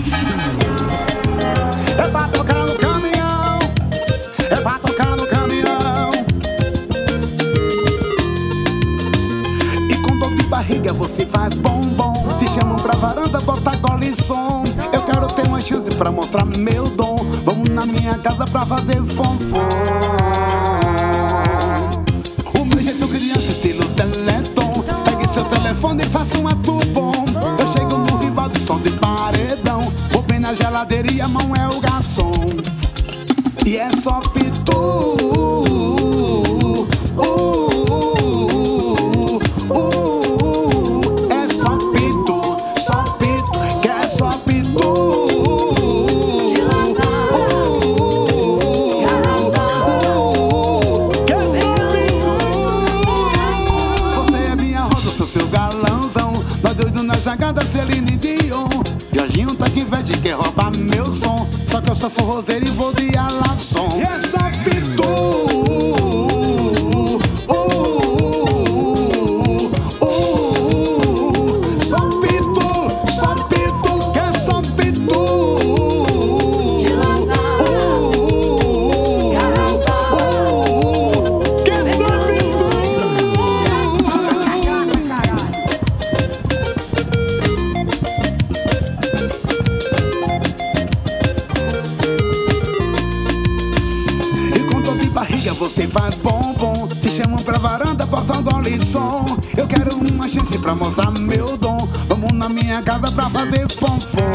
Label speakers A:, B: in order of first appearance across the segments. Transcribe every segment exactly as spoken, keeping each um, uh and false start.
A: É pra tocar no caminhão, é pra tocar no caminhão. E com dor de barriga você faz bombom. Te chamam pra varanda, bota gola e som. Eu quero ter uma chance pra mostrar meu dom. Vamos na minha casa pra fazer fonfon. O meu jeito criança, estilo Teleton. Pegue seu telefone e faça um ato bom. Eu chego no rival de som de paredão. Vou bem na geladeira e a mão é o garçom. E é só pitu, uh, uh, uh, é só pitu, só pitu, que é só pitu, uh, que é só pitu. Você é minha rosa, sou seu galãozão. Nós doido na jangada, Celine Dion. Jorginho tá que vede, quer roubar meu som. Só que eu sou forrozeiro e vou de alação. E é só pitu, uh, uh, uh, só pitu, só pitu, que é só pitu, uh, que é só pitu. Barriga você faz bombom. Te chamam pra varanda, bota gola e som. Eu quero uma chance pra mostrar meu dom. Vamos na minha casa pra fazer fonfon.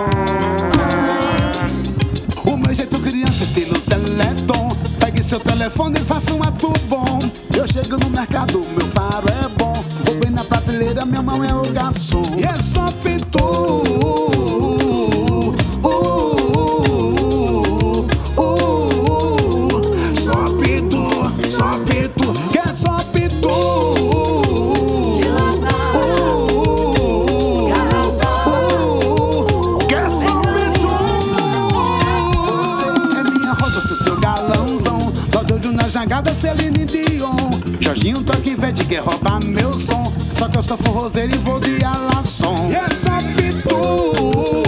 A: O meu jeito criança, estilo Teleton. Pegue seu telefone e faça um ato bom. Eu chego no mercado, meu faro é bom. Vou bem na prateleira, minha mão é o garçom. E é só pitu, jangada, Celine Dion. Jorginho tá que vede, quer roubar meu som. Só que eu sou forrozeiro e vou de alação. E é só pitu.